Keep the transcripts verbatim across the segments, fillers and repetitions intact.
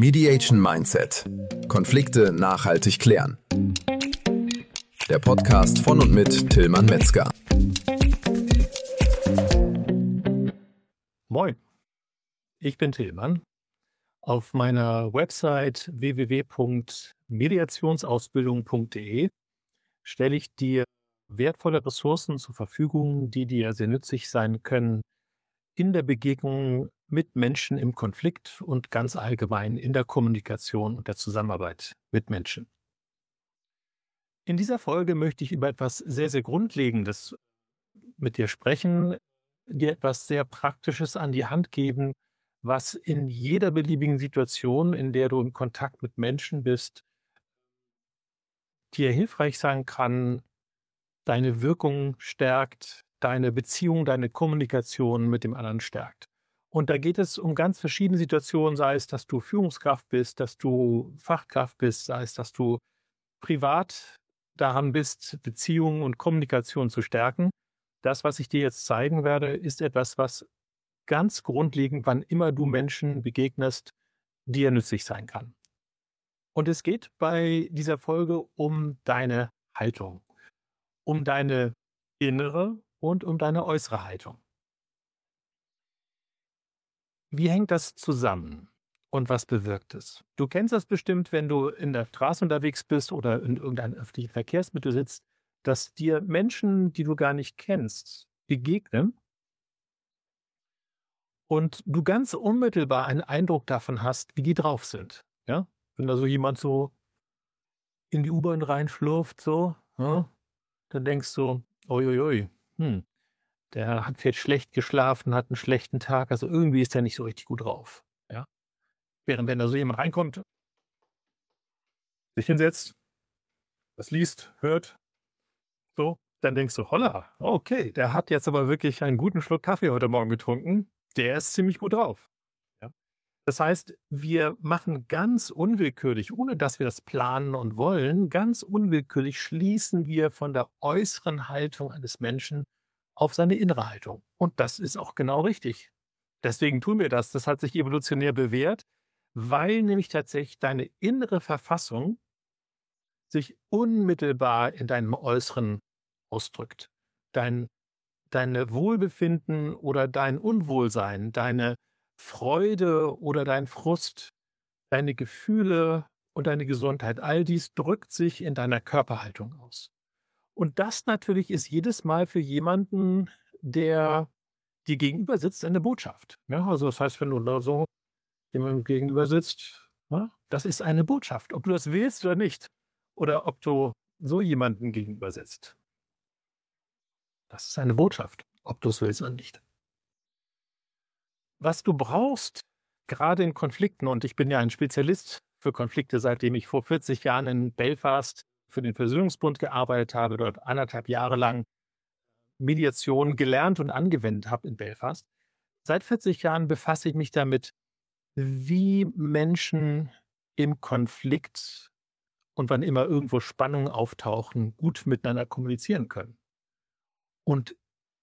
Mediation Mindset. Konflikte nachhaltig klären. Der Podcast von und mit Tillmann Metzger. Moin, ich bin Tillmann. Auf meiner Website w w w punkt mediationsausbildung punkt de stelle ich dir wertvolle Ressourcen zur Verfügung, die dir sehr nützlich sein können in der Begegnung mit Menschen im Konflikt und ganz allgemein in der Kommunikation und der Zusammenarbeit mit Menschen. In dieser Folge möchte ich über etwas sehr, sehr Grundlegendes mit dir sprechen, dir etwas sehr Praktisches an die Hand geben, was in jeder beliebigen Situation, in der du in Kontakt mit Menschen bist, dir hilfreich sein kann, deine Wirkung stärkt, deine Beziehung, deine Kommunikation mit dem anderen stärkt. Und da geht es um ganz verschiedene Situationen, sei es, dass du Führungskraft bist, dass du Fachkraft bist, sei es, dass du privat daran bist, Beziehungen und Kommunikation zu stärken. Das, was ich dir jetzt zeigen werde, ist etwas, was ganz grundlegend, wann immer du Menschen begegnest, dir nützlich sein kann. Und es geht bei dieser Folge um deine Haltung, um deine innere und um deine äußere Haltung. Wie hängt das zusammen und was bewirkt es? Du kennst das bestimmt, wenn du in der Straße unterwegs bist oder in irgendeinem öffentlichen Verkehrsmittel sitzt, dass dir Menschen, die du gar nicht kennst, begegnen und du ganz unmittelbar einen Eindruck davon hast, wie die drauf sind. Ja? Wenn da so jemand so in die U-Bahn reinschlurft, so, ja, dann denkst du, uiuiui, hm, der hat jetzt schlecht geschlafen, hat einen schlechten Tag, also irgendwie ist der nicht so richtig gut drauf. Ja? Während wenn da so jemand reinkommt, sich hinsetzt, was liest, hört, so, dann denkst du, holla, okay, der hat jetzt aber wirklich einen guten Schluck Kaffee heute Morgen getrunken, der ist ziemlich gut drauf. Ja? Das heißt, wir machen ganz unwillkürlich, ohne dass wir das planen und wollen, ganz unwillkürlich schließen wir von der äußeren Haltung eines Menschen auf seine innere Haltung. Und das ist auch genau richtig. Deswegen tun wir das. Das hat sich evolutionär bewährt, weil nämlich tatsächlich deine innere Verfassung sich unmittelbar in deinem Äußeren ausdrückt. Dein, deine Wohlbefinden oder dein Unwohlsein, deine Freude oder dein Frust, deine Gefühle und deine Gesundheit, all dies drückt sich in deiner Körperhaltung aus. Und das natürlich ist jedes Mal für jemanden, der dir gegenüber sitzt, eine Botschaft. Ja, also das heißt, wenn du da so jemandem gegenüber sitzt, ja, das ist eine Botschaft, ob du das willst oder nicht. Oder ob du so jemandem gegenüber sitzt. Das ist eine Botschaft, ob du es willst oder nicht. Was du brauchst, gerade in Konflikten, und ich bin ja ein Spezialist für Konflikte, seitdem ich vor vierzig Jahren in Belfast für den Versöhnungsbund gearbeitet habe, dort anderthalb Jahre lang Mediation gelernt und angewendet habe in Belfast. Seit vierzig Jahren befasse ich mich damit, wie Menschen im Konflikt und wann immer irgendwo Spannungen auftauchen, gut miteinander kommunizieren können. Und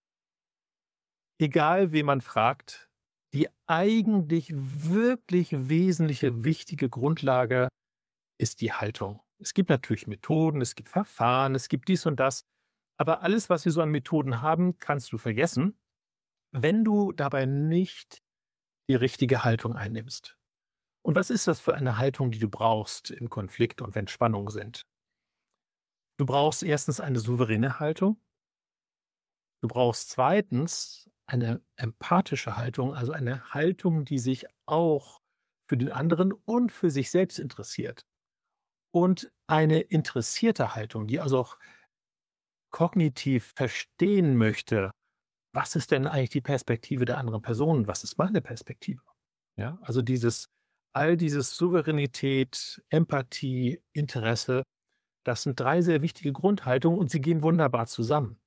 egal, wen man fragt, die eigentlich wirklich wesentliche, wichtige Grundlage ist die Haltung. Es gibt natürlich Methoden, es gibt Verfahren, es gibt dies und das. Aber alles, was wir so an Methoden haben, kannst du vergessen, wenn du dabei nicht die richtige Haltung einnimmst. Und was ist das für eine Haltung, die du brauchst im Konflikt und wenn Spannungen sind? Du brauchst erstens eine souveräne Haltung. Du brauchst zweitens eine empathische Haltung, also eine Haltung, die sich auch für den anderen und für sich selbst interessiert. Und eine interessierte Haltung, die also auch kognitiv verstehen möchte, was ist denn eigentlich die Perspektive der anderen Person, was ist meine Perspektive? Ja, also dieses, all dieses Souveränität, Empathie, Interesse, das sind drei sehr wichtige Grundhaltungen und sie gehen wunderbar zusammen.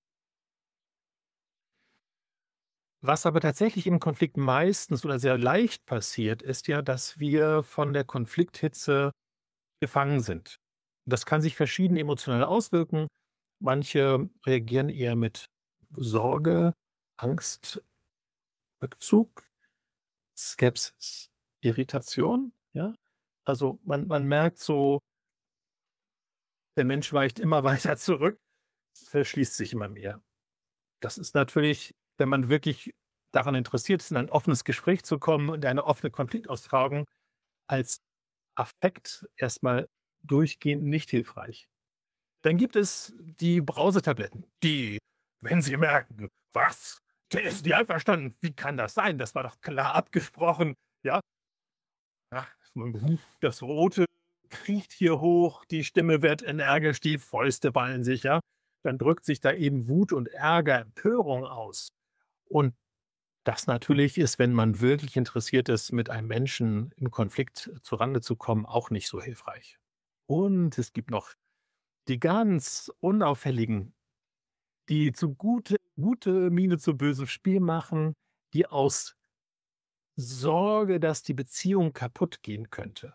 Was aber tatsächlich im Konflikt meistens oder sehr leicht passiert, ist ja, dass wir von der Konflikthitze gefangen sind. Das kann sich verschieden emotional auswirken. Manche reagieren eher mit Sorge, Angst, Rückzug, Skepsis, Irritation. Ja? Also man, man merkt so, der Mensch weicht immer weiter zurück, verschließt sich immer mehr. Das ist natürlich, wenn man wirklich daran interessiert ist, in ein offenes Gespräch zu kommen und eine offene Konfliktaustragung, als Affekt erstmal durchgehend nicht hilfreich. Dann gibt es die Brausetabletten, die, wenn Sie merken, was? Der ist nicht einverstanden. Wie kann das sein? Das war doch klar abgesprochen. Ja, ja, das Rote kriecht hier hoch, die Stimme wird energisch, die Fäuste ballen sich, ja. Dann drückt sich da eben Wut und Ärger, Empörung aus. Und das natürlich ist, wenn man wirklich interessiert ist, mit einem Menschen in Konflikt zurande zu kommen, auch nicht so hilfreich. Und es gibt noch die ganz unauffälligen, die zu gute, gute Miene zu bösem Spiel machen, die aus Sorge, dass die Beziehung kaputt gehen könnte,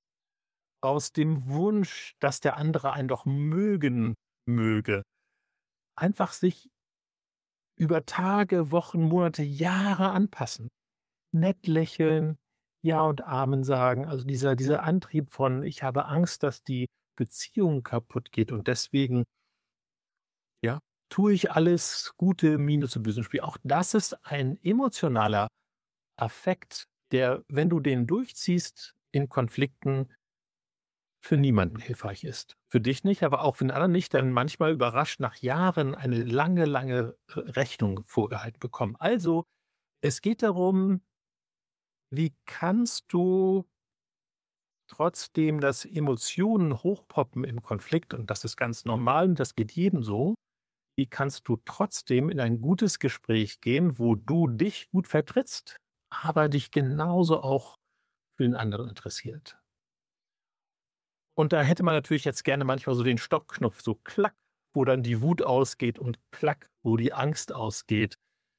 aus dem Wunsch, dass der andere einen doch mögen möge, einfach sich über Tage, Wochen, Monate, Jahre anpassen, nett lächeln, Ja und Amen sagen. Also dieser, dieser Antrieb von, ich habe Angst, dass die Beziehung kaputt geht und deswegen, ja, tue ich alles Gute Miene zu bösem Spiel. Auch das ist ein emotionaler Affekt, der, wenn du den durchziehst in Konflikten, für niemanden hilfreich ist. Für dich nicht, aber auch für den anderen nicht, denn manchmal überrascht nach Jahren eine lange, lange äh, Rechnung vorgehalten bekommen. Also, es geht darum, wie kannst du trotzdem, dass Emotionen hochpoppen im Konflikt, und das ist ganz normal und das geht jedem so, wie kannst du trotzdem in ein gutes Gespräch gehen, wo du dich gut vertrittst, aber dich genauso auch für den anderen interessiert. Und da hätte man natürlich jetzt gerne manchmal so den Stoppknopf, so klack, wo dann die Wut ausgeht und klack, wo die Angst ausgeht.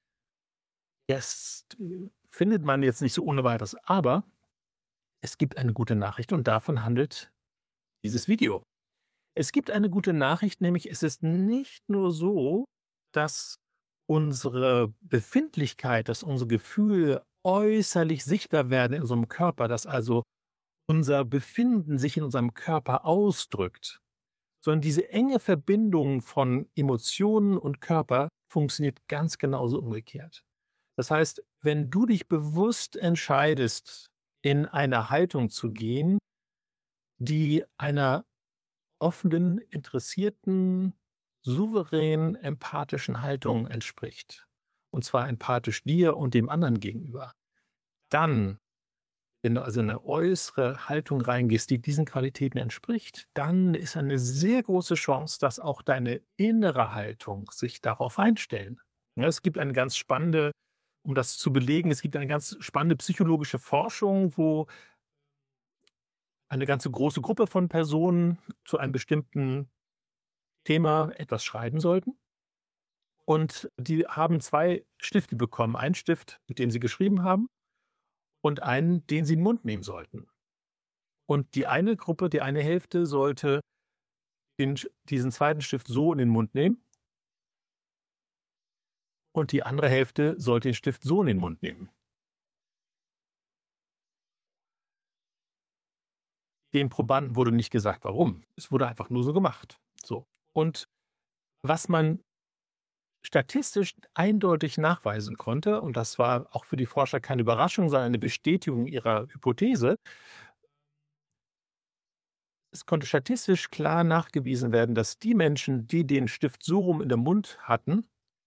Das äh, findet man jetzt nicht so ohne weiteres, aber es gibt eine gute Nachricht und davon handelt dieses Video. Es gibt eine gute Nachricht, nämlich es ist nicht nur so, dass unsere Befindlichkeit, dass unsere Gefühle äußerlich sichtbar werden in unserem Körper, dass also unser Befinden sich in unserem Körper ausdrückt, sondern diese enge Verbindung von Emotionen und Körper funktioniert ganz genauso umgekehrt. Das heißt, wenn du dich bewusst entscheidest, in eine Haltung zu gehen, die einer offenen, interessierten, souveränen, empathischen Haltung entspricht, und zwar empathisch dir und dem anderen gegenüber, dann, wenn du also in eine äußere Haltung reingehst, die diesen Qualitäten entspricht, dann ist eine sehr große Chance, dass auch deine innere Haltung sich darauf einstellen. Ja, es gibt eine ganz spannende, um das zu belegen, es gibt eine ganz spannende psychologische Forschung, wo eine ganze große Gruppe von Personen zu einem bestimmten Thema etwas schreiben sollten. Und die haben zwei Stifte bekommen. Einen Stift, mit dem sie geschrieben haben, und einen, den sie in den Mund nehmen sollten. Und die eine Gruppe, die eine Hälfte, sollte den, diesen zweiten Stift so in den Mund nehmen. Und die andere Hälfte sollte den Stift so in den Mund nehmen. Den Probanden wurde nicht gesagt, warum. Es wurde einfach nur so gemacht. So. Und was man statistisch eindeutig nachweisen konnte, und das war auch für die Forscher keine Überraschung, sondern eine Bestätigung ihrer Hypothese, es konnte statistisch klar nachgewiesen werden, dass die Menschen, die den Stift so rum in der Mund hatten,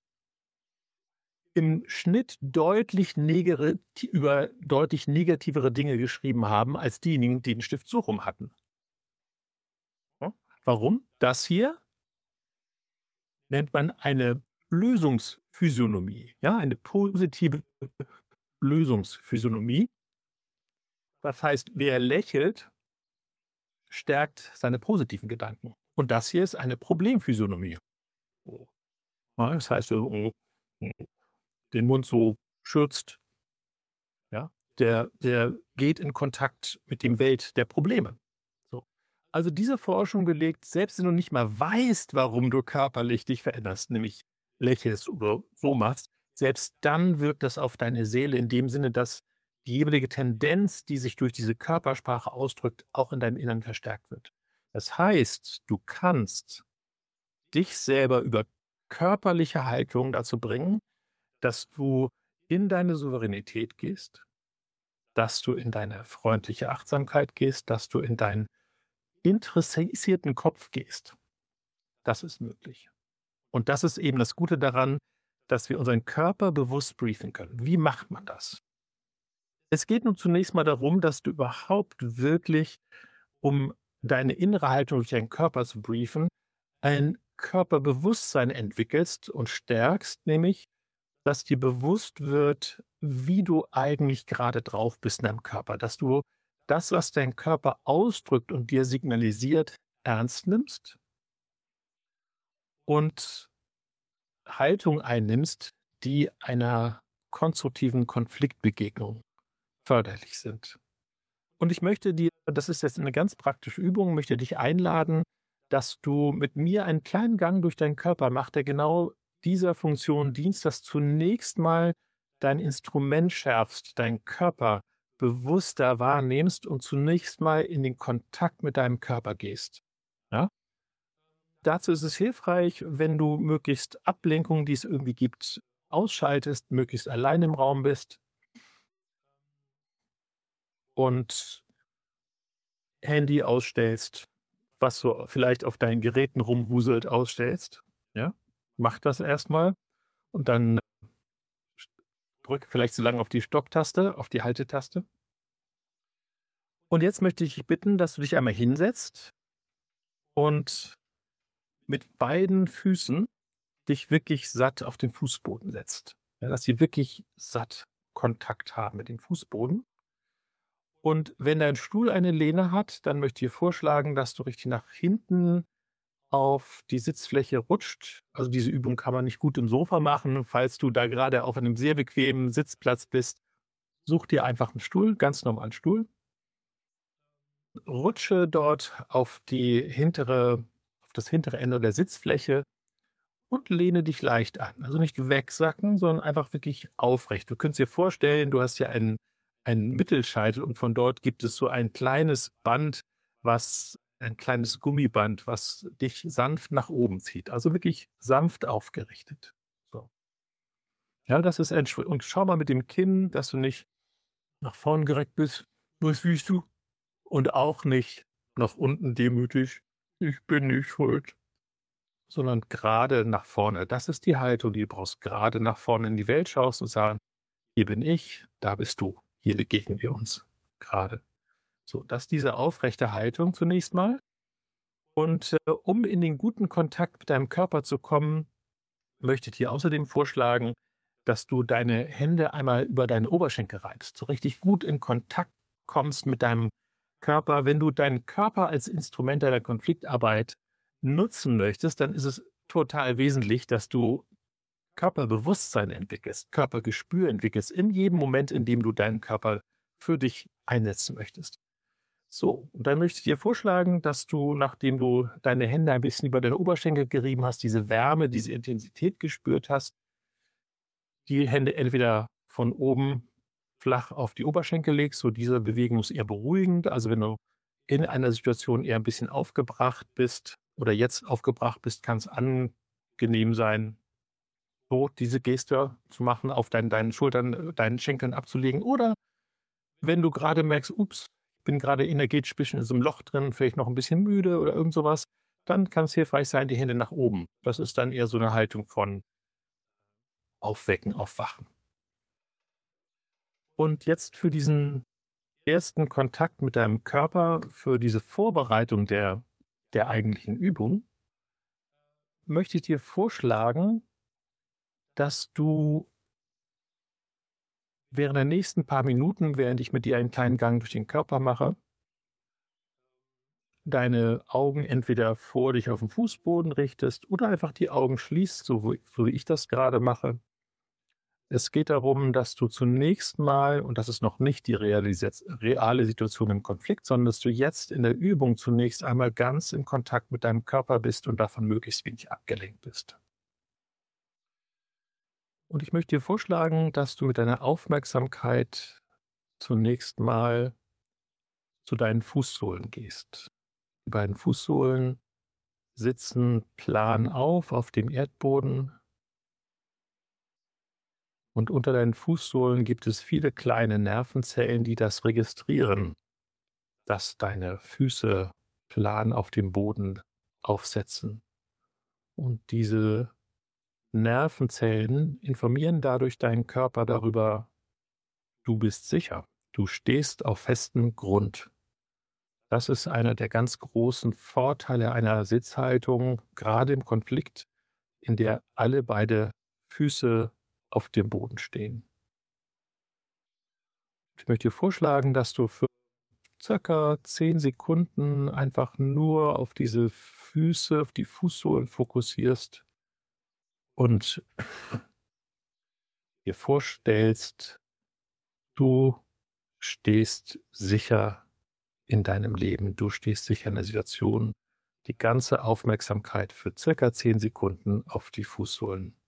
im Schnitt deutlich, negere, über deutlich negativere Dinge geschrieben haben, als diejenigen, die den Stift so rum hatten. Ja? Warum? Das hier nennt man eine Lösungsphysiognomie, ja, eine positive Lösungsphysiognomie. Das heißt, wer lächelt, stärkt seine positiven Gedanken. Und das hier ist eine Problemphysiognomie. Ja, das heißt, wer den Mund so schürzt, ja, der, der geht in Kontakt mit dem Welt der Probleme. So. Also diese Forschung belegt, selbst wenn du nicht mal weißt, warum du körperlich dich veränderst, nämlich lächelst oder so machst, selbst dann wirkt das auf deine Seele in dem Sinne, dass die jeweilige Tendenz, die sich durch diese Körpersprache ausdrückt, auch in deinem Inneren verstärkt wird. Das heißt, du kannst dich selber über körperliche Haltung dazu bringen, dass du in deine Souveränität gehst, dass du in deine freundliche Achtsamkeit gehst, dass du in deinen interessierten Kopf gehst. Das ist möglich. Und das ist eben das Gute daran, dass wir unseren Körper bewusst briefen können. Wie macht man das? Es geht nun zunächst mal darum, dass du überhaupt wirklich, um deine innere Haltung durch deinen Körper zu briefen, ein Körperbewusstsein entwickelst und stärkst, nämlich, dass dir bewusst wird, wie du eigentlich gerade drauf bist in deinem Körper, dass du das, was dein Körper ausdrückt und dir signalisiert, ernst nimmst und Haltung einnimmst, die einer konstruktiven Konfliktbegegnung förderlich sind. Und ich möchte dir, das ist jetzt eine ganz praktische Übung, möchte dich einladen, dass du mit mir einen kleinen Gang durch deinen Körper machst, der genau dieser Funktion dient, dass zunächst mal dein Instrument schärfst, deinen Körper bewusster wahrnimmst und zunächst mal in den Kontakt mit deinem Körper gehst. Ja? Dazu ist es hilfreich, wenn du möglichst Ablenkungen, die es irgendwie gibt, ausschaltest, möglichst allein im Raum bist und Handy ausstellst, was so vielleicht auf deinen Geräten rumwuselt, ausstellst. Ja? Mach das erstmal und dann drück vielleicht so lange auf die Stopptaste, auf die Haltetaste. Und jetzt möchte ich dich bitten, dass du dich einmal hinsetzt und mit beiden Füßen dich wirklich satt auf den Fußboden setzt. Ja, dass sie wirklich satt Kontakt haben mit dem Fußboden. Und wenn dein Stuhl eine Lehne hat, dann möchte ich dir vorschlagen, dass du richtig nach hinten auf die Sitzfläche rutscht. Also diese Übung kann man nicht gut im Sofa machen. Falls du da gerade auf einem sehr bequemen Sitzplatz bist, such dir einfach einen Stuhl, ganz normalen Stuhl. Rutsche dort auf die hintere, auf das hintere Ende der Sitzfläche und lehne dich leicht an. Also nicht wegsacken, sondern einfach wirklich aufrecht. Du könntest dir vorstellen, du hast ja einen, einen Mittelscheitel und von dort gibt es so ein kleines Band, was ein kleines Gummiband, was dich sanft nach oben zieht. Also wirklich sanft aufgerichtet. So. Ja, das ist ein Schritt. Und schau mal mit dem Kinn, dass du nicht nach vorn gereckt bist. Was siehst du? Und auch nicht nach unten demütig. Ich bin nicht schuld. Sondern gerade nach vorne. Das ist die Haltung, die du brauchst. Gerade nach vorne in die Welt schaust und sagen, hier bin ich, da bist du. Hier begegnen wir uns gerade. So, das ist diese aufrechte Haltung zunächst mal. Und äh, um in den guten Kontakt mit deinem Körper zu kommen, möchte ich dir außerdem vorschlagen, dass du deine Hände einmal über deine Oberschenkel reibst. So richtig gut in Kontakt kommst mit deinem Körper. Wenn du deinen Körper als Instrument deiner Konfliktarbeit nutzen möchtest, dann ist es total wesentlich, dass du Körperbewusstsein entwickelst, Körpergespür entwickelst, in jedem Moment, in dem du deinen Körper für dich einsetzen möchtest. So, und dann möchte ich dir vorschlagen, dass du, nachdem du deine Hände ein bisschen über deine Oberschenkel gerieben hast, diese Wärme, diese Intensität gespürt hast, die Hände entweder von oben flach auf die Oberschenkel legst, so diese Bewegung ist eher beruhigend, also wenn du in einer Situation eher ein bisschen aufgebracht bist oder jetzt aufgebracht bist, kann es angenehm sein, so diese Geste zu machen, auf deinen, deinen Schultern, deinen Schenkeln abzulegen. Oder wenn du gerade merkst, ups, ich bin gerade energetisch ein bisschen in so einem Loch drin, vielleicht noch ein bisschen müde oder irgend sowas, dann kann es hilfreich sein, die Hände nach oben. Das ist dann eher so eine Haltung von Aufwecken, Aufwachen. Und jetzt für diesen ersten Kontakt mit deinem Körper, für diese Vorbereitung der, der eigentlichen Übung, möchte ich dir vorschlagen, dass du während der nächsten paar Minuten, während ich mit dir einen kleinen Gang durch den Körper mache, deine Augen entweder vor dich auf den Fußboden richtest oder einfach die Augen schließt, so wie, so wie ich das gerade mache. Es geht darum, dass du zunächst mal, und das ist noch nicht die realis- reale Situation im Konflikt, sondern dass du jetzt in der Übung zunächst einmal ganz in Kontakt mit deinem Körper bist und davon möglichst wenig abgelenkt bist. Und ich möchte dir vorschlagen, dass du mit deiner Aufmerksamkeit zunächst mal zu deinen Fußsohlen gehst. Die beiden Fußsohlen sitzen plan auf auf dem Erdboden und unter deinen Fußsohlen gibt es viele kleine Nervenzellen, die das registrieren, dass deine Füße plan auf dem Boden aufsetzen. Und diese Nervenzellen informieren dadurch deinen Körper darüber, du bist sicher, du stehst auf festem Grund. Das ist einer der ganz großen Vorteile einer Sitzhaltung, gerade im Konflikt, in der alle beide Füße auf dem Boden stehen. Ich möchte dir vorschlagen, dass du für circa zehn Sekunden einfach nur auf diese Füße, auf die Fußsohlen fokussierst und dir vorstellst, du stehst sicher in deinem Leben, du stehst sicher in der Situation, die ganze Aufmerksamkeit für circa zehn Sekunden auf die Fußsohlen.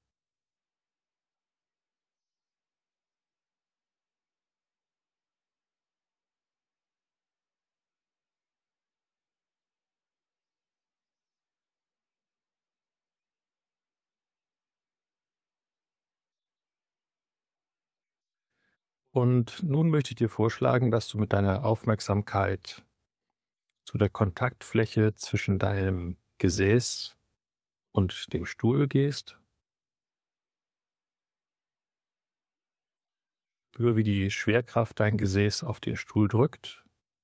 Und nun möchte ich dir vorschlagen, dass du mit deiner Aufmerksamkeit zu der Kontaktfläche zwischen deinem Gesäß und dem Stuhl gehst. Spür, wie die Schwerkraft dein Gesäß auf den Stuhl drückt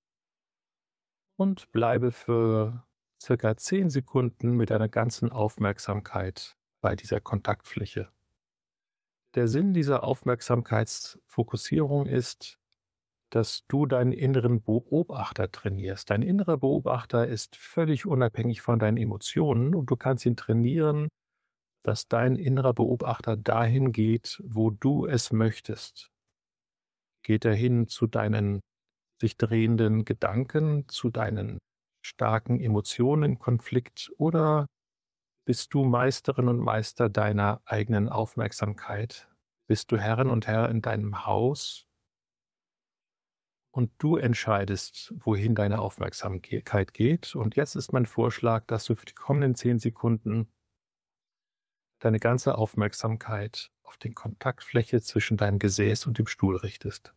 und bleibe für circa zehn Sekunden mit deiner ganzen Aufmerksamkeit bei dieser Kontaktfläche. Der Sinn dieser Aufmerksamkeitsfokussierung ist, dass du deinen inneren Beobachter trainierst. Dein innerer Beobachter ist völlig unabhängig von deinen Emotionen und du kannst ihn trainieren, dass dein innerer Beobachter dahin geht, wo du es möchtest. Geht er hin zu deinen sich drehenden Gedanken, zu deinen starken Emotionen im Konflikt, oder bist du Meisterin und Meister deiner eigenen Aufmerksamkeit? Bist du Herrin und Herr in deinem Haus und du entscheidest, wohin deine Aufmerksamkeit geht? Und jetzt ist mein Vorschlag, dass du für die kommenden zehn Sekunden deine ganze Aufmerksamkeit auf die Kontaktfläche zwischen deinem Gesäß und dem Stuhl richtest.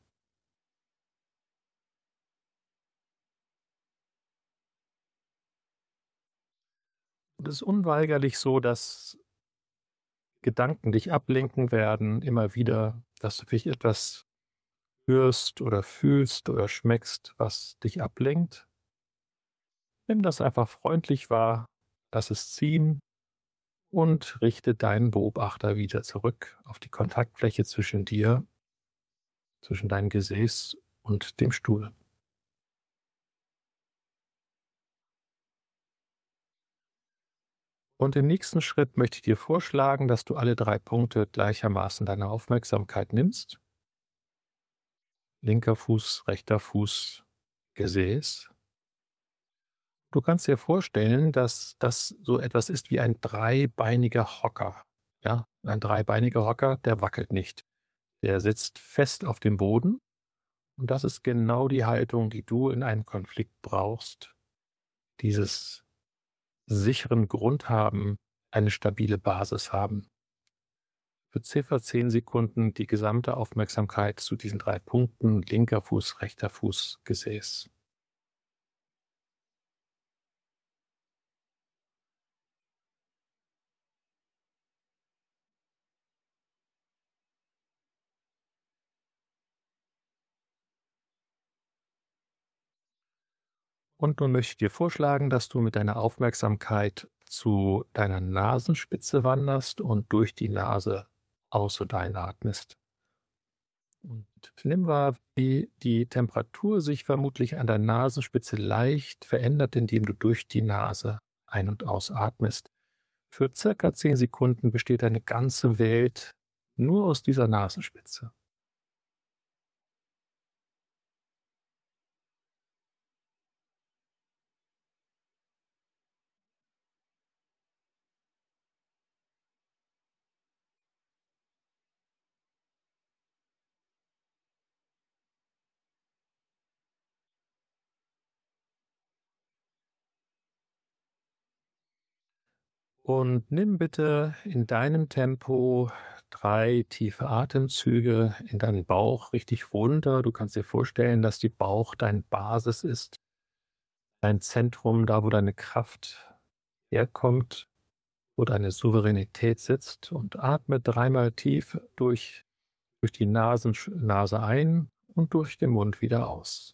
Und es ist unweigerlich so, dass Gedanken dich ablenken werden, immer wieder, dass du vielleicht etwas hörst oder fühlst oder schmeckst, was dich ablenkt. Nimm das einfach freundlich wahr, lass es ziehen und richte deinen Beobachter wieder zurück auf die Kontaktfläche zwischen dir, zwischen deinem Gesäß und dem Stuhl. Und im nächsten Schritt möchte ich dir vorschlagen, dass du alle drei Punkte gleichermaßen deiner Aufmerksamkeit nimmst. Linker Fuß, rechter Fuß, Gesäß. Du kannst dir vorstellen, dass das so etwas ist wie ein dreibeiniger Hocker. Ja, ein dreibeiniger Hocker, der wackelt nicht. Der sitzt fest auf dem Boden. Und das ist genau die Haltung, die du in einem Konflikt brauchst. Dieses sicheren Grund haben, eine stabile Basis haben. Für circa zehn Sekunden die gesamte Aufmerksamkeit zu diesen drei Punkten: linker Fuß, rechter Fuß, Gesäß. Und nun möchte ich dir vorschlagen, dass du mit deiner Aufmerksamkeit zu deiner Nasenspitze wanderst und durch die Nase aus- und einatmest. Und nimm wahr, wie die Temperatur sich vermutlich an der Nasenspitze leicht verändert, indem du durch die Nase ein- und ausatmest. Für circa zehn Sekunden besteht deine ganze Welt nur aus dieser Nasenspitze. Und nimm bitte in deinem Tempo drei tiefe Atemzüge in deinen Bauch richtig runter. Du kannst dir vorstellen, dass die Bauch deine Basis ist, dein Zentrum, da wo deine Kraft herkommt, wo deine Souveränität sitzt. Und atme dreimal tief durch, durch die Nasen, Nase ein und durch den Mund wieder aus.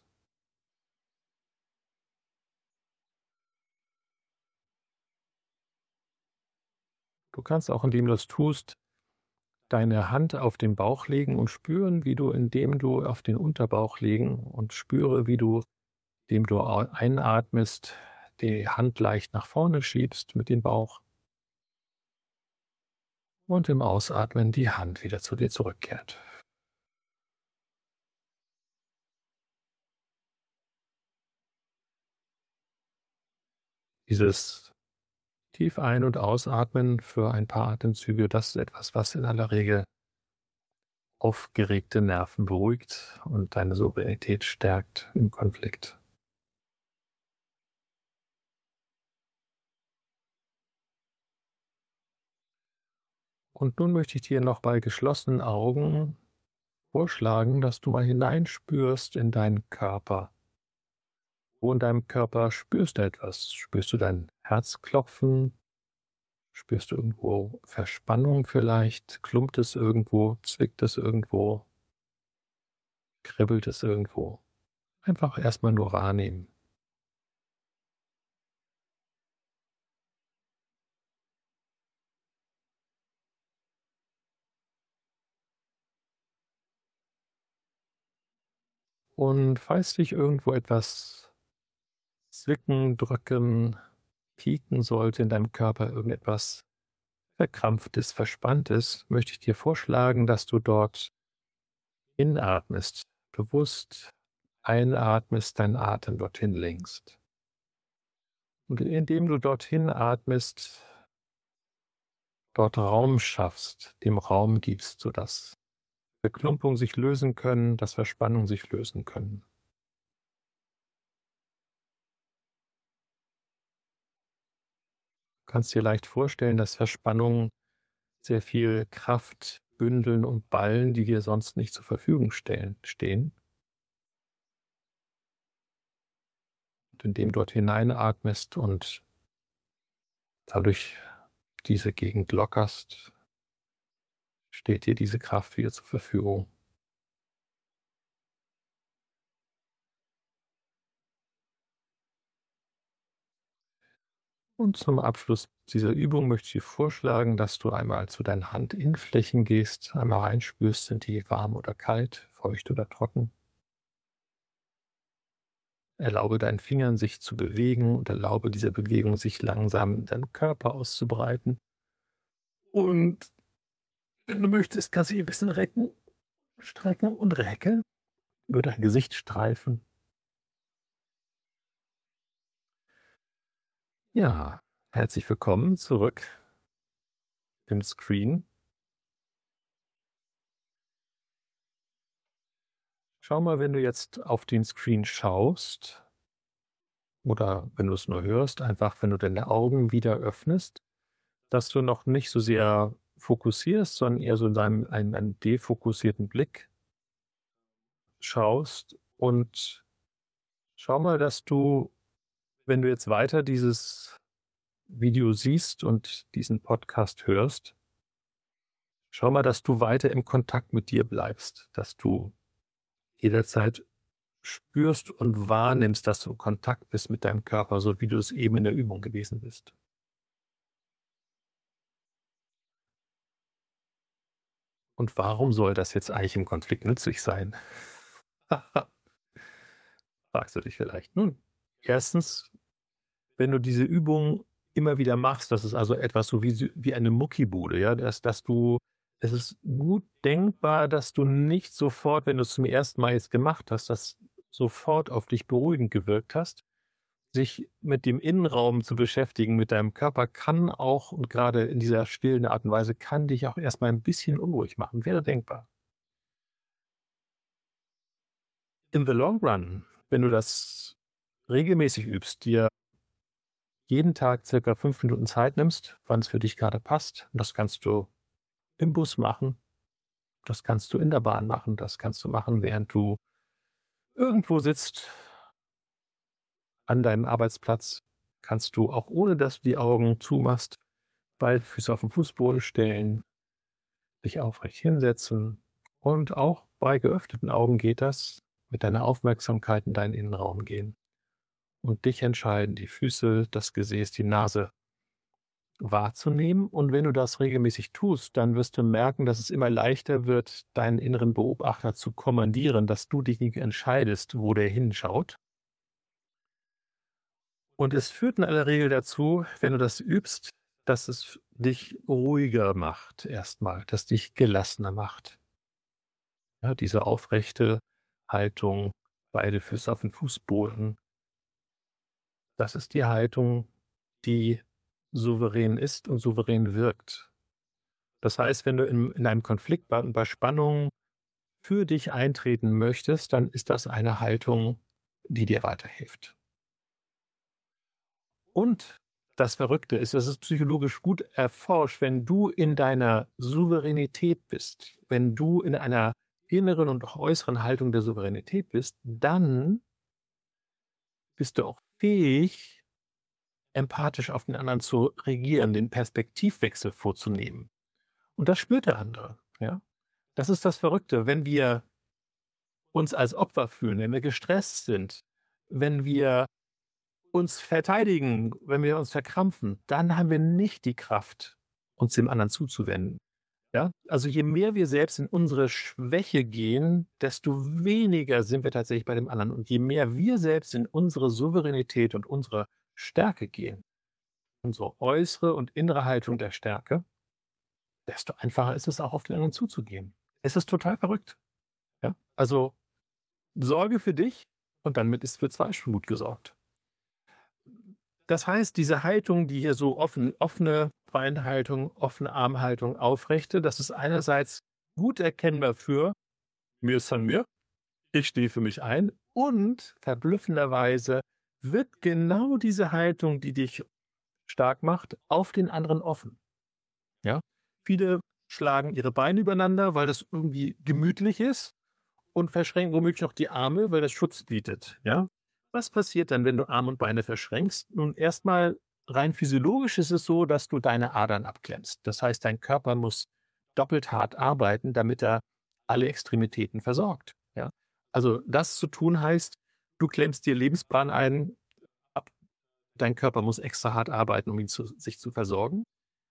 Du kannst auch, indem du das tust, deine Hand auf den Bauch legen und spüren, wie du, indem du auf den Unterbauch legen und spüre, wie du, indem du einatmest, die Hand leicht nach vorne schiebst mit dem Bauch und im Ausatmen die Hand wieder zu dir zurückkehrt. Dieses tief ein- und ausatmen für ein paar Atemzüge, das ist etwas, was in aller Regel aufgeregte Nerven beruhigt und deine Souveränität stärkt im Konflikt. Und nun möchte ich dir noch bei geschlossenen Augen vorschlagen, dass du mal hineinspürst in deinen Körper. Wo in deinem Körper spürst du etwas? Spürst du dein Herzklopfen? Spürst du irgendwo Verspannung vielleicht? Klumpt es irgendwo? Zwickt es irgendwo? Kribbelt es irgendwo? Einfach erstmal nur wahrnehmen. Und falls dich irgendwo etwas zwicken, drücken, pieken sollte in deinem Körper, irgendetwas Verkrampftes, Verspanntes, möchte ich dir vorschlagen, dass du dort inatmest, bewusst einatmest, deinen Atem dorthin lenkst. Und indem du dorthin atmest, dort Raum schaffst, dem Raum gibst, sodass Verklumpungen sich lösen können, dass Verspannungen sich lösen können. Du kannst dir leicht vorstellen, dass Verspannungen sehr viel Kraft bündeln und ballen, die dir sonst nicht zur Verfügung stellen, stehen. Und indem du dort hineinatmest und dadurch diese Gegend lockerst, steht dir diese Kraft wieder zur Verfügung. Und zum Abschluss dieser Übung möchte ich dir vorschlagen, dass du einmal zu deinen Handinnenflächen gehst, einmal reinspürst, sind die warm oder kalt, feucht oder trocken. Erlaube deinen Fingern sich zu bewegen und erlaube dieser Bewegung sich langsam in deinem Körper auszubreiten. Und wenn du möchtest, kannst du dich ein bisschen recken, strecken und recken, über dein Gesicht streifen. Ja, herzlich willkommen zurück im Screen. Schau mal, wenn du jetzt auf den Screen schaust oder wenn du es nur hörst, einfach wenn du deine Augen wieder öffnest, dass du noch nicht so sehr fokussierst, sondern eher so in deinem einen, einen defokussierten Blick schaust und schau mal, dass du, wenn du jetzt weiter dieses Video siehst und diesen Podcast hörst, schau mal, dass du weiter im Kontakt mit dir bleibst, dass du jederzeit spürst und wahrnimmst, dass du in Kontakt bist mit deinem Körper, so wie du es eben in der Übung gewesen bist. Und warum soll das jetzt eigentlich im Konflikt nützlich sein? Fragst du dich vielleicht. Nun, erstens, wenn du diese Übung immer wieder machst, das ist also etwas so wie, wie eine Muckibude, ja, dass, dass du, es ist gut denkbar, dass du nicht sofort, wenn du es zum ersten Mal jetzt gemacht hast, das sofort auf dich beruhigend gewirkt hast. Sich mit dem Innenraum zu beschäftigen, mit deinem Körper, kann auch, und gerade in dieser stillen Art und Weise, kann dich auch erstmal ein bisschen unruhig machen. Wäre denkbar. In the long run, wenn du das regelmäßig übst, dir jeden Tag circa fünf Minuten Zeit nimmst, wann es für dich gerade passt. Und das kannst du im Bus machen, das kannst du in der Bahn machen, das kannst du machen, während du irgendwo sitzt an deinem Arbeitsplatz. Kannst du auch ohne, dass du die Augen zumachst, beide Füße auf den Fußboden stellen, dich aufrecht hinsetzen. Und auch bei geöffneten Augen geht das, mit deiner Aufmerksamkeit in deinen Innenraum gehen und dich entscheiden, die Füße, das Gesäß, die Nase wahrzunehmen. Und wenn du das regelmäßig tust, dann wirst du merken, dass es immer leichter wird, deinen inneren Beobachter zu kommandieren, dass du dich nicht entscheidest, wo der hinschaut. Und es führt in aller Regel dazu, wenn du das übst, dass es dich ruhiger macht erstmal, dass dich gelassener macht. Ja, diese aufrechte Haltung, beide Füße auf den Fußboden, das ist die Haltung, die souverän ist und souverän wirkt. Das heißt, wenn du in, in einem Konflikt bei, bei Spannung für dich eintreten möchtest, dann ist das eine Haltung, die dir weiterhilft. Und das Verrückte ist, es ist psychologisch gut erforscht, wenn du in deiner Souveränität bist, wenn du in einer inneren und auch äußeren Haltung der Souveränität bist, dann bist du auch fähig, empathisch auf den anderen zu reagieren, den Perspektivwechsel vorzunehmen. Und das spürt der andere. Ja? Das ist das Verrückte. Wenn wir uns als Opfer fühlen, wenn wir gestresst sind, wenn wir uns verteidigen, wenn wir uns verkrampfen, dann haben wir nicht die Kraft, uns dem anderen zuzuwenden. Ja? Also je mehr wir selbst in unsere Schwäche gehen, desto weniger sind wir tatsächlich bei dem anderen. Und je mehr wir selbst in unsere Souveränität und unsere Stärke gehen, unsere äußere und innere Haltung der Stärke, desto einfacher ist es auch, auf den anderen zuzugehen. Es ist total verrückt. Ja? Also sorge für dich und damit ist für zwei schon gut gesorgt. Das heißt, diese Haltung, die hier so offen, offene Beinhaltung, offene Armhaltung, aufrechte, das ist einerseits gut erkennbar für mir ist an mir, ich stehe für mich ein und verblüffenderweise wird genau diese Haltung, die dich stark macht, auf den anderen offen. Ja? Viele schlagen ihre Beine übereinander, weil das irgendwie gemütlich ist und verschränken womöglich noch die Arme, weil das Schutz bietet. Ja? Was passiert dann, wenn du Arme und Beine verschränkst? Nun, erstmal rein physiologisch ist es so, dass du deine Adern abklemmst. Das heißt, dein Körper muss doppelt hart arbeiten, damit er alle Extremitäten versorgt. Ja? Also das zu tun heißt, du klemmst dir Lebensbahn ein, ab. Dein Körper muss extra hart arbeiten, um ihn zu, sich zu versorgen.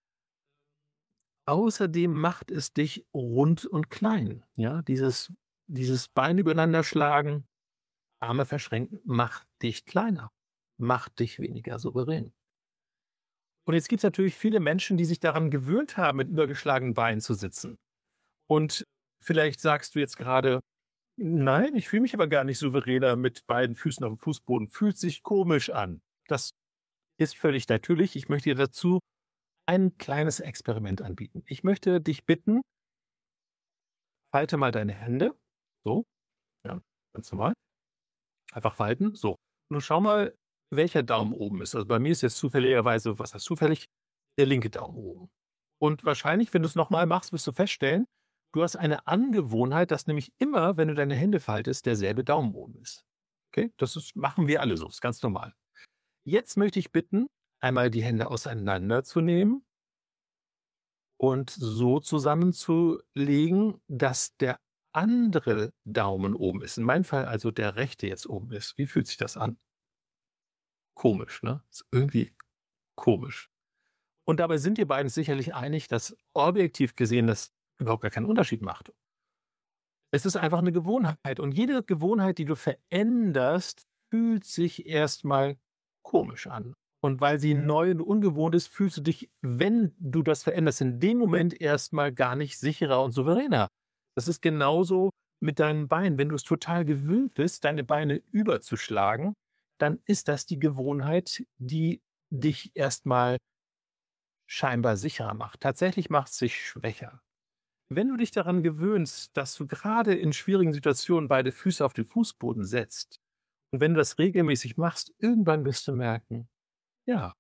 Außerdem macht es dich rund und klein. Ja? Dieses, dieses Bein übereinander schlagen, Arme verschränken, macht dich kleiner, macht dich weniger souverän. Und jetzt gibt es natürlich viele Menschen, die sich daran gewöhnt haben, mit übergeschlagenen Beinen zu sitzen. Und vielleicht sagst du jetzt gerade, nein, ich fühle mich aber gar nicht souveräner mit beiden Füßen auf dem Fußboden. Fühlt sich komisch an. Das ist völlig natürlich. Ich möchte dir dazu ein kleines Experiment anbieten. Ich möchte dich bitten, falte mal deine Hände. So, ja, ganz normal. Einfach falten. So. Nun schau mal, welcher Daumen oben ist. Also bei mir ist jetzt zufälligerweise, was heißt zufällig, der linke Daumen oben. Und wahrscheinlich, wenn du es nochmal machst, wirst du feststellen, du hast eine Angewohnheit, dass nämlich immer, wenn du deine Hände faltest, derselbe Daumen oben ist. Okay? Das ist, machen wir alle so. Das ist ganz normal. Jetzt möchte ich bitten, einmal die Hände auseinanderzunehmen und so zusammenzulegen, dass der andere Daumen oben ist. In meinem Fall also der rechte jetzt oben ist. Wie fühlt sich das an? Komisch, ne? Ist irgendwie komisch. Und dabei sind die beiden sicherlich einig, dass objektiv gesehen das überhaupt gar keinen Unterschied macht. Es ist einfach eine Gewohnheit. Und jede Gewohnheit, die du veränderst, fühlt sich erstmal komisch an. Und weil sie neu und ungewohnt ist, fühlst du dich, wenn du das veränderst, in dem Moment erstmal gar nicht sicherer und souveräner. Das ist genauso mit deinen Beinen. Wenn du es total gewöhnt bist, deine Beine überzuschlagen, dann ist das die Gewohnheit, die dich erstmal scheinbar sicherer macht. Tatsächlich macht es dich schwächer. Wenn du dich daran gewöhnst, dass du gerade in schwierigen Situationen beide Füße auf den Fußboden setzt und wenn du das regelmäßig machst, irgendwann wirst du merken, ja,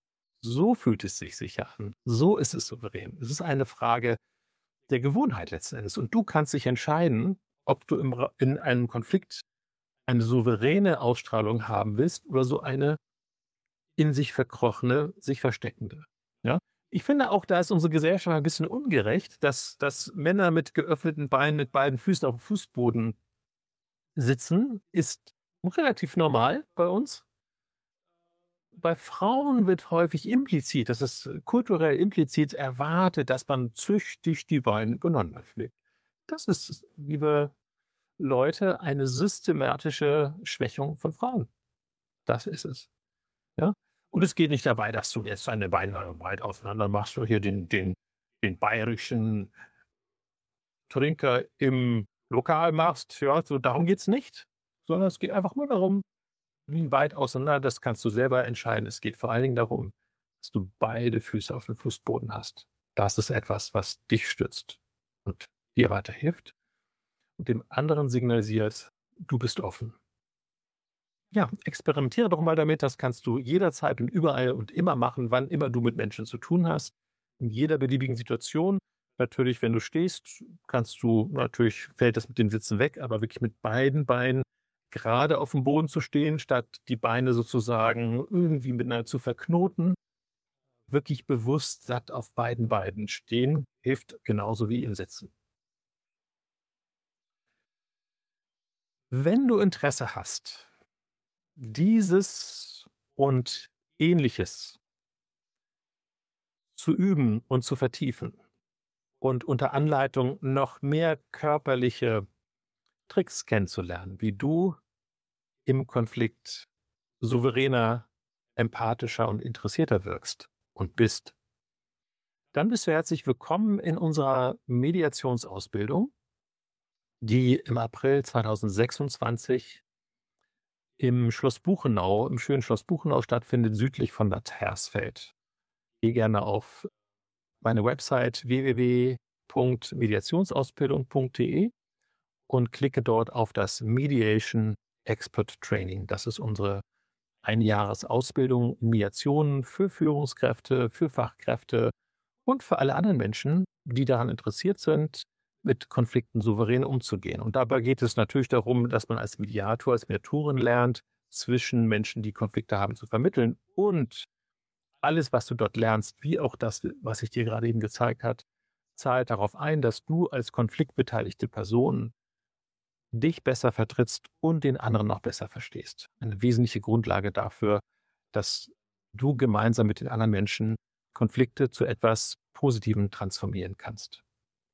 So fühlt es sich sicher an. So ist es souverän. Es ist eine Frage der Gewohnheit letzten Endes. Und du kannst dich entscheiden, ob du im, in einem Konflikt eine souveräne Ausstrahlung haben willst oder so eine in sich verkrochene, sich versteckende. Ja? Ich finde auch, da ist unsere Gesellschaft ein bisschen ungerecht, dass, dass Männer mit geöffneten Beinen, mit beiden Füßen auf dem Fußboden sitzen, ist relativ normal bei uns. Bei Frauen wird häufig implizit, das ist kulturell implizit erwartet, dass man züchtig die Beine übereinander pflegt. Das ist, liebe Leute, eine systematische Schwächung von Frauen. Das ist es. Ja? Und es geht nicht dabei, dass du jetzt deine Beine weit auseinander machst, du hier den, den, den bayerischen Trinker im Lokal machst. Ja, so darum geht es nicht, sondern es geht einfach nur darum, wie weit auseinander, das kannst du selber entscheiden. Es geht vor allen Dingen darum, dass du beide Füße auf dem Fußboden hast. Das ist etwas, was dich stützt und dir weiterhilft und dem anderen signalisiert, du bist offen. Ja, experimentiere doch mal damit. Das kannst du jederzeit und überall und immer machen, wann immer du mit Menschen zu tun hast. In jeder beliebigen Situation. Natürlich, wenn du stehst, kannst du, natürlich fällt das mit dem Sitzen weg, aber wirklich mit beiden Beinen gerade auf dem Boden zu stehen, statt die Beine sozusagen irgendwie miteinander zu verknoten. Wirklich bewusst satt auf beiden Beinen stehen, hilft genauso wie im Sitzen. Wenn du Interesse hast, dieses und Ähnliches zu üben und zu vertiefen und unter Anleitung noch mehr körperliche Tricks kennenzulernen, wie du im Konflikt souveräner, empathischer und interessierter wirkst und bist, dann bist du herzlich willkommen in unserer Mediationsausbildung, die im April zweitausendsechsundzwanzig im Schloss Buchenau, im schönen Schloss Buchenau stattfindet, südlich von Bad Hersfeld. Geh gerne auf meine Website w w w punkt mediationsausbildung punkt d e und klicke dort auf das Mediation Expert Training. Das ist unsere Einjahresausbildung in Mediation für Führungskräfte, für Fachkräfte und für alle anderen Menschen, die daran interessiert sind, mit Konflikten souverän umzugehen. Und dabei geht es natürlich darum, dass man als Mediator, als Mediatorin lernt, zwischen Menschen, die Konflikte haben, zu vermitteln. Und alles, was du dort lernst, wie auch das, was ich dir gerade eben gezeigt habe, zahlt darauf ein, dass du als konfliktbeteiligte Person dich besser vertrittst und den anderen noch besser verstehst. Eine wesentliche Grundlage dafür, dass du gemeinsam mit den anderen Menschen Konflikte zu etwas Positivem transformieren kannst.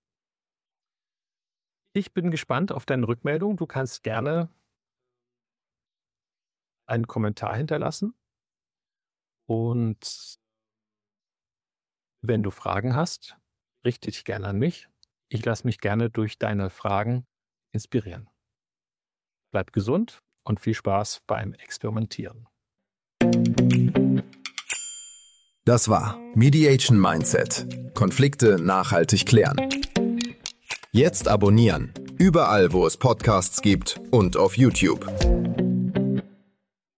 Ich bin gespannt auf deine Rückmeldung. Du kannst gerne einen Kommentar hinterlassen. Und wenn du Fragen hast, richte dich gerne an mich. Ich lasse mich gerne durch deine Fragen inspirieren. Bleib gesund und viel Spaß beim Experimentieren. Das war Mediation Mindset. Konflikte nachhaltig klären. Jetzt abonnieren. Überall, wo es Podcasts gibt und auf YouTube.